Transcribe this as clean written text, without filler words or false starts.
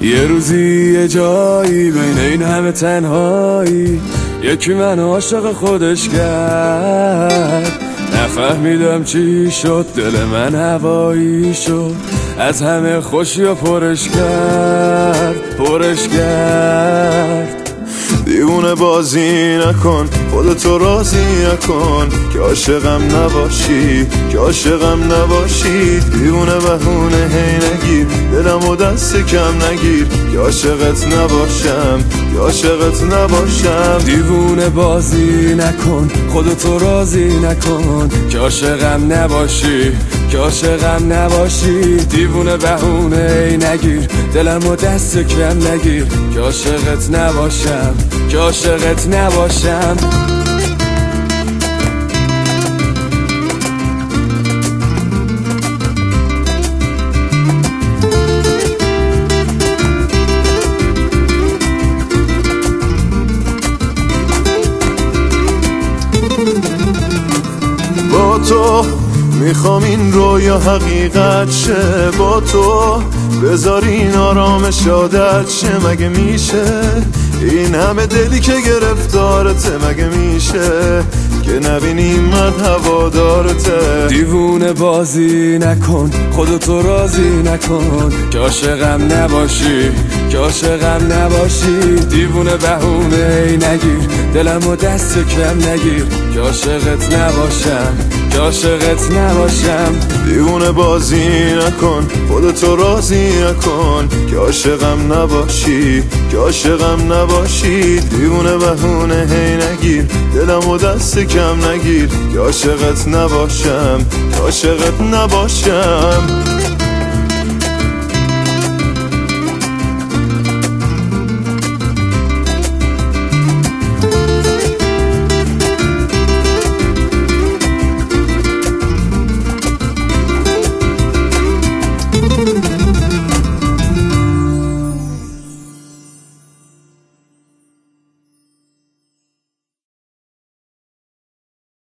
یه روزی یه جایی بین این همه تنهایی یکی من عاشق خودش کرد. نفهمیدم چی شد، دل من هوایی شد، از همه خوشی و پرش کرد. دیوونه بازی نکن، خودتو راضی نکن که عاشقم نباشی. دیوونه بهونه هی نگیر، دلمو دست کم نگیر که عاشقت نباشم. دیوونه بازی نکن، خودتو راضی نکن که عاشقم نباشی. دیوونه بهونه هی نگیر، دلمو دست کم نگیر که عاشقت نباشم. با تو میخوام این رویا حقیقت شه، با تو بذارین آرامش عادت شه. مگه میشه این همه دلی که گرفتارته؟ مگه میشه که نبینی من هوادارته؟ دیوونه بازی نکن، خودتو راضی نکن که عاشقم نباشی. دیوونه بهونه ای نگیر، دلمو دست کم نگیر که عاشقت نباشم. دیوونه بازی نکن، خودتو راضی نکن که عاشقم نباشی. دیوونه بهونه هی نگیر، دلمو دست کم نگیر که عاشقت نباشم.